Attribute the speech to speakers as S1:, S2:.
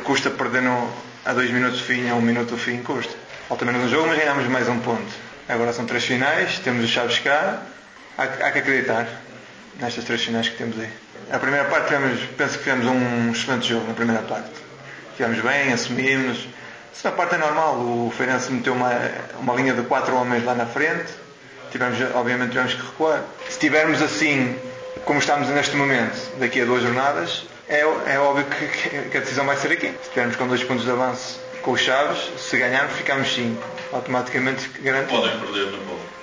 S1: custa perder a 2 minutos do fim, a 1 minuto do fim, custa. Falta menos um jogo, mas ganhamos mais um ponto. Agora são 3 finais, temos os Chaves cá, há que acreditar nestas 3 finais que temos aí. A primeira parte, penso que fizemos um excelente jogo na primeira parte. Estivemos bem, assumimos. A segunda parte é normal, o Feirense meteu uma linha de 4 homens lá na frente, obviamente tivemos que recuar. Se estivermos assim, como estamos neste momento, daqui a 2 jornadas, é óbvio que a decisão vai ser aqui. Se estivermos com 2 pontos de avanço com os Chaves, se ganharmos ficamos 5, automaticamente garantido.
S2: Podem perder na bola.